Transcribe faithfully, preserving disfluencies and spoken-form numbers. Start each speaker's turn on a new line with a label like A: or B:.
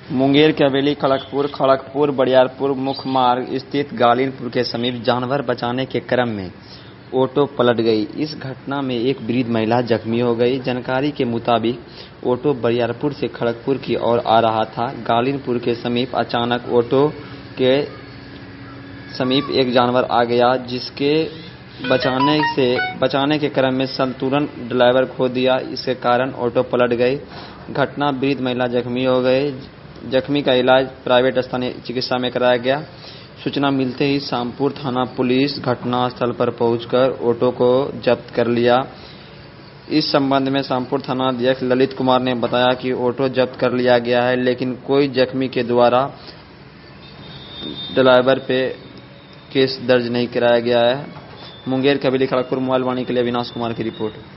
A: मुंगेर के हवेली खड़गपुर खड़गपुर बरियारपुर मुख्य मार्ग स्थित गालिनपुर के समीप जानवर बचाने के क्रम में ऑटो पलट गई। इस घटना में एक वृद्ध महिला जख्मी हो गई। जानकारी के मुताबिक ऑटो बरियारपुर से खड़गपुर की ओर आ रहा था। गालिनपुर के समीप अचानक ऑटो के समीप एक जानवर आ गया, जिसके बचाने से बचाने के क्रम में संतुलन ड्राइवर खो दिया। इसके कारण ऑटो पलट गई। घटना वृद्ध महिला जख्मी हो गए। जख्मी का इलाज प्राइवेट स्थानीय चिकित्सा में कराया गया। सूचना मिलते ही शामपुर थाना पुलिस घटनास्थल पर पहुंचकर ऑटो को जब्त कर लिया। इस संबंध में शामपुर थाना अध्यक्ष ललित कुमार ने बताया कि ऑटो जब्त कर लिया गया है, लेकिन कोई जख्मी के द्वारा ड्राइवर पे केस दर्ज नहीं कराया गया है। मुंगेर के हवेली खड़गपुर मोबाइल वाणी के लिए अविनाश कुमार की रिपोर्ट।